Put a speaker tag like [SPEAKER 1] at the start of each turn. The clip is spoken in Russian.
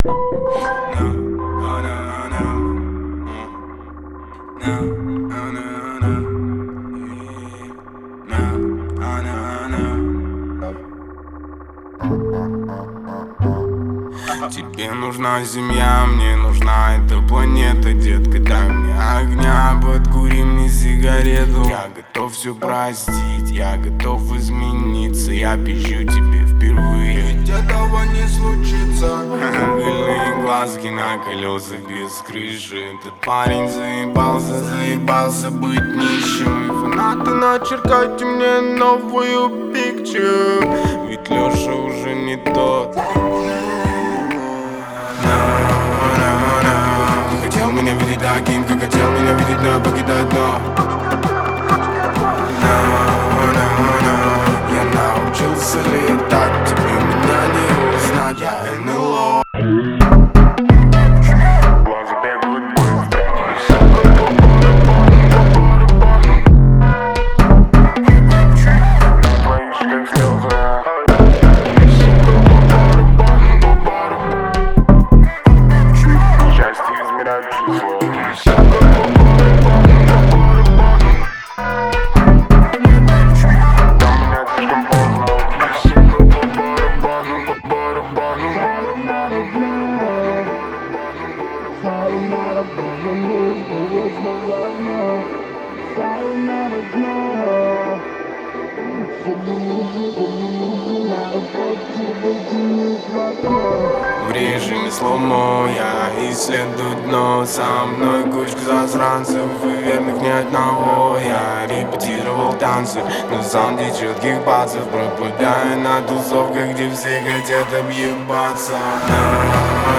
[SPEAKER 1] Тебе нужна семья, мне нужна эта планета, детка. Дай мне огня, подкури мне сигарету. Я готов все простить, я готов измениться. Я пищу тебе впервые, ведь этого не случится. Угольные глазки на колесах без крыши. Этот парень заебался быть нищим. И фанаты, начеркайте мне новую пикчу, ведь Леша уже не тот. Хотел меня видеть таким, как хотел меня видеть, но я покидаю дно. Я научился летать, тебе меня не узнать, я НЛО. Глаза бегают быстро. На твоих щеках слезы. Счастье измерять число. В режиме слоумо я исследую дно. Со мной кучка засранцев и верных ни одного. Я репетировал танцы, но сам четких пацев, пропадая на тусовках, где все хотят объебаться.